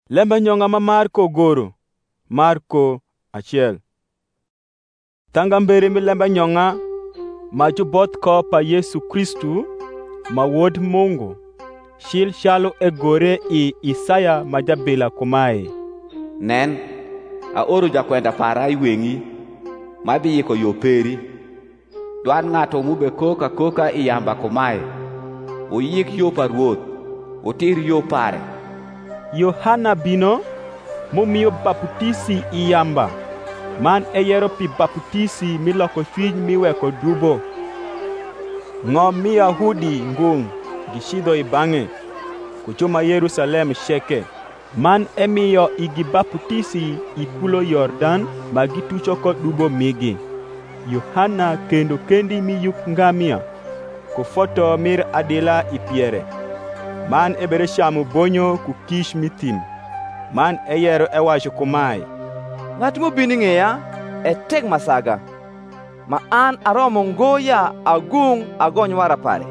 Lemba nyonga ma Marko goro. Marko 1. Tanga mbere mi lemba nyonga ma jubot ko pa Yesu Kristu ma wod Mungu. Shil shalo e gore i Isaya ma jabila kumae. Nen, aoro jakwenda para i weng'i ma bi yiko yo peri. Dwan ng'ato mube koka i yamba kumae. Oyik yo pa Ruoth, otir yo pare. Yohana bino momiyo baptisi i yamba, man e yero pi baptisi miloko chwiny miweko dubo. Ng'om mi Yahudi ngung gisidho i bang'e, kuchuma Yerusalem sheke. Man emiyo igi baptisi i kulo Yordan ma gitucho kod dubo migi. Yohana kendo kendi mi yuk ngamia, kufoto mir adila i piere. Man e bere shamu bonyo ku kish mitim. Man e yero e wacho kumae. Ng'at mobini ng'eya e tek masaga, ma an aromo ngoya agung agony wara pare.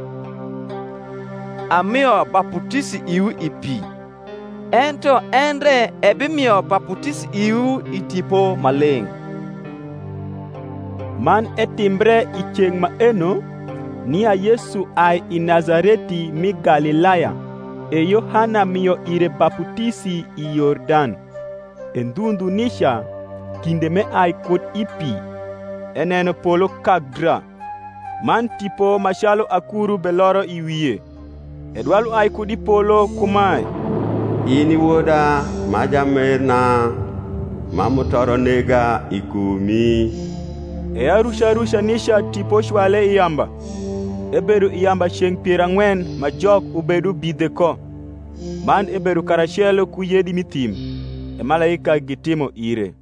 Amiyo baptisi iu i pi, ento endre ebimiyo baptisi iu i tipo maleng'. Man e timbre i chieng' ma eno, nia Yesu ai i Nazareti mi Galilaya, e Yohana miyo ire baptisi i Yordan. E ndhundhu nisha, kinde me ai kod i pi, eneno polo kagdra. Man tipo machalo akuru beloro i wiye. E dwalu ai kod i polo kumae. In wuoda ma jamerna, ma mutoro nega ikumi. E arusha nisha tipo shwale i yamba. Ebedo i yamba chieng' 40 ma jok ubedo bidhe ko. Man ebedo karachiel ku yedi mitim, e malaika gitimo ire.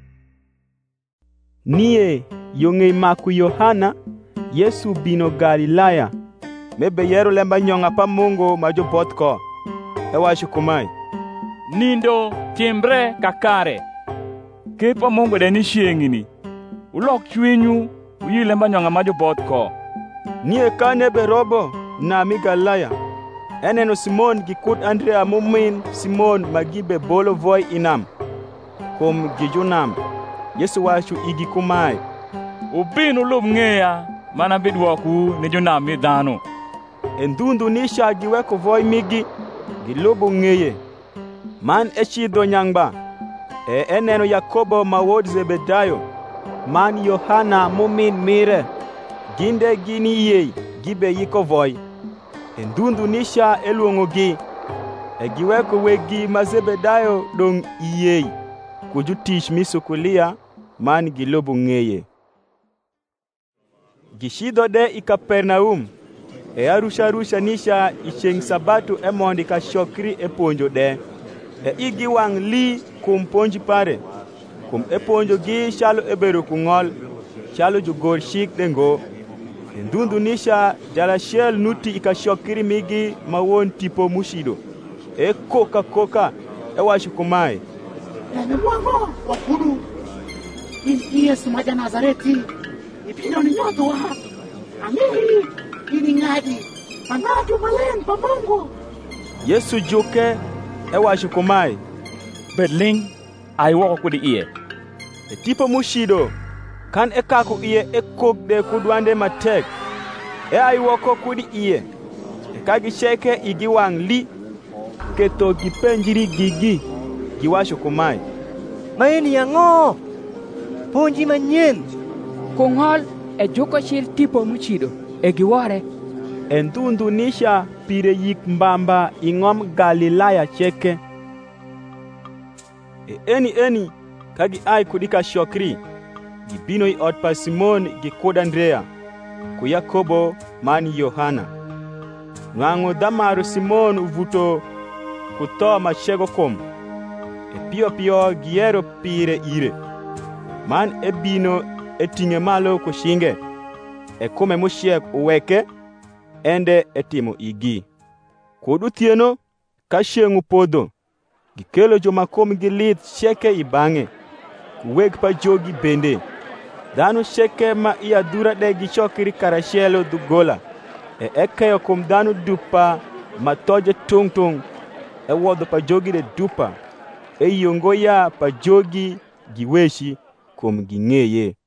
Nie yong'ei maku Yohana, Yesu bino Galilaya, mebe yero lemba nyong'a pa Mungu ma jobot ko. E wacho kumae. Nindo timbre kakare. Kepa Mungu deni chieng'ni. Ulok chwinyu uyi lemba nyong'a ma jobot ko. Nie kane be robo na mi Galilaya. Eneno Simon gi kod Andrea mumin Simon magibe bolo voi inam. Kum gijunam. Yesu wacho igi kumae. Ubin ulub ng'eya mana bidwoku ni jonam mi dhano. E ndhundhu nisha giweko voi migi gilubu ng'eye. Man e chidho nyangba. E eneno Yakobo ma wod Zebedayo. Man Yohana mumin mire. Ginde gini yei gibe yiko voi. E ndhundhu nisha eluongogi. E giweko wegi ma Zebedayo dong iyei. Kujutich misukulia man gilubu ng'eye. Gishidho de i Kapernaum. E arusha nisha i chieng' Sabato emondi ka shokri e ponjo de. E igi wang' li kum ponji pare. Kum e ponjo gi chalo ebedo kung'ol. Chalo jugor shik dengo. E ndhundhu nisha jalachiel nuti i ka shokri migi ma won tipo mushido. E koka e wacho kumae. Nene mwango wakulu. Yesu maja Nazareti. Ipino ni nyoto wa hapa. Amiri ini ngadi. Manatu malen pa Mungu. Yesu juke e wacho kumae. Bedling ai woko kudi iye. E tipo mushido. Kan e kako iye e kogde kudwande matek. E ai woko kudi iye. E kagi sheke igi wang' li. Keto gipenjiri gigi. Giwacho kumae. Maeni yang'o? Ponji manyien. Kung'ol e juko shil tipo muchido. E giwore. E ndhundhu nisha pire yik mbamba ing'om Galilaya cheke. E eni kagi ai kudika shokri. Gibino i ot pa Simon gi kod Andrea. Ku Yakobo man Yohana. Ng'ang'o dhamaro Simon uvuto kutho machego kom. E piyo giero pire ire. Man e bino e ting'e malo kushinge. E kume mushiek uweke. Ende e timo igi. Kod uthieno ka chieng' upodho. Gikelo joma kom gilith sheke i bang'e. Kuweg pa jogi bende. Dhano sheke ma i adhura de gichokri karachiel dhugola. E ekeyo kum dhano dupa ma toje tung. E wuodho pa jogi de dupa. eyongo ya pa jogi gi weshi kum ging'eye.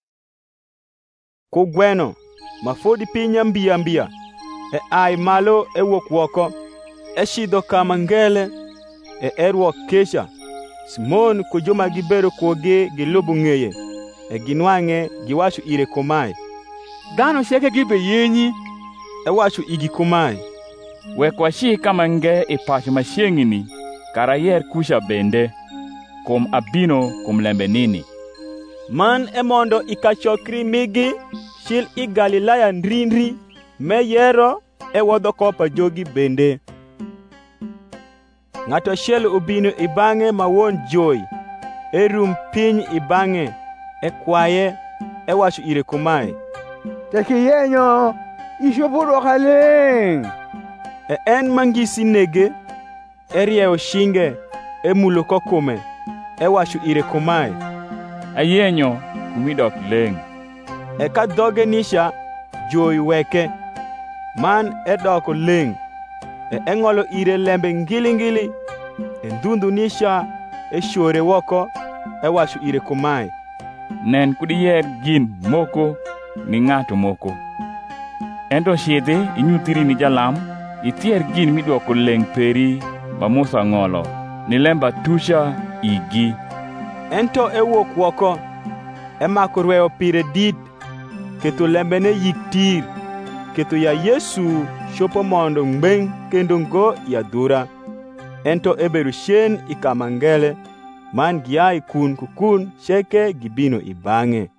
Kugweno mafodi pinya mbia ai malo ewuok woko eshidho kama ngele erwok Kesha. Simon ku joma gibedo kuogi gilubo ng'eye ginwang'e giwacho ire kumae, dhano sheke gi be yenyi. Ewacho igi kumae, wek washi kama nge i pacho machiegni kara yer Kusha bende, kum abino kum lembe nini. Man emondo ikachokri migi shil i Galilaya ndrinri me yero ewodho kopa jogi bende. Ng'ato achiel obino ibang'e ma wuon joi erum piny ibang'e ekwaye ewacho ire kumae, tekiyenyo ishopo dwoka ling'. En mangisi nege eriewo shinge emulo kokume ewacho ire kumae, ayenyo kumidok leng'. Eka dhoge nisha joi weke man edoko leng'. Eng'olo ire lembe ngili ndhundhu nisha eshore woko ewacho ire kumae, nen kudiyer gin moko ni ng'ato moko. Ento shidhi inyuthiri ni jalam itier gin midwoko leng' peri ma Musa ng'olo ni lemba tusha igi. Ento ewuok woko emako rweyo pire dit keto lembene yik tir keto ya Yesu chopo mondo ng'beng' kendo ngo yadhura. Ento ebedo shen ikama ngele man giai kun sheke gibino ibang'e.